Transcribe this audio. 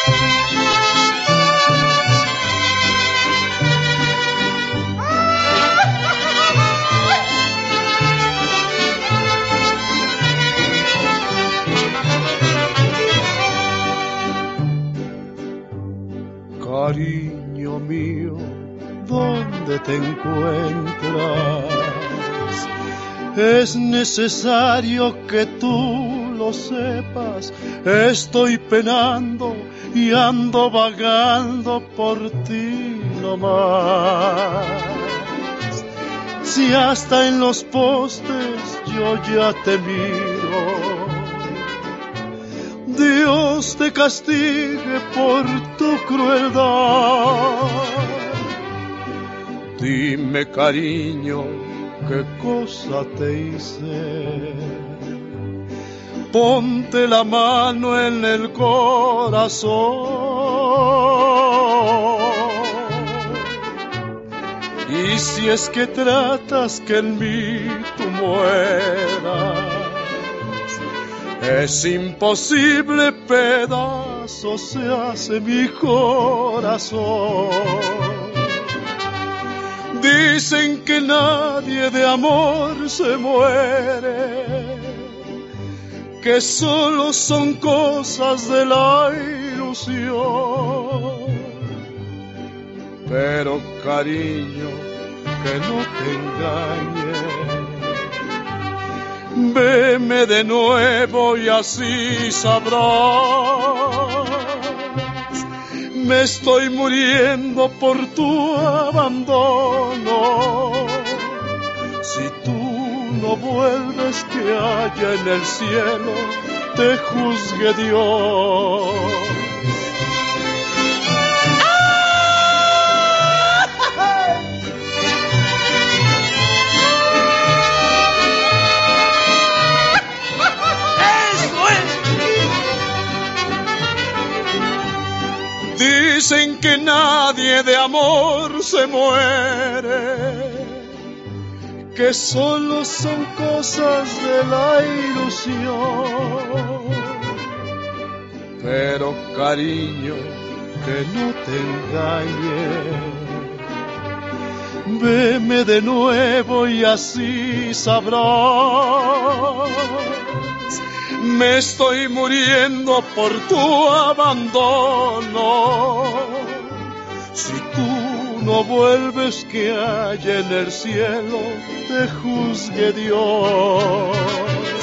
Cariño mío, ¿dónde te encuentras? Es necesario que tú lo sepas. Estoy penando y ando vagando por ti nomás. Si hasta en los postes yo ya te miro, Dios te castigue por tu crueldad. Dime, cariño, ¿qué cosa te hice? Ponte la mano en el corazón. Y si es que tratas que en mí tú mueras, es imposible, pedazo se hace mi corazón. Dicen que nadie de amor se muere, que solo son cosas de la ilusión. Pero cariño, que no te engañes, veme de nuevo y así sabrás. Me estoy muriendo por tu abandono. Si tú no vuelves, que haya en el cielo te juzgue Dios. Dicen que nadie de amor se muere, que solo son cosas de la ilusión. Pero cariño, que no te engañes, veme de nuevo y así sabrás. Me estoy muriendo por tu abandono. Si tú no vuelves, que haya en el cielo te juzgue Dios.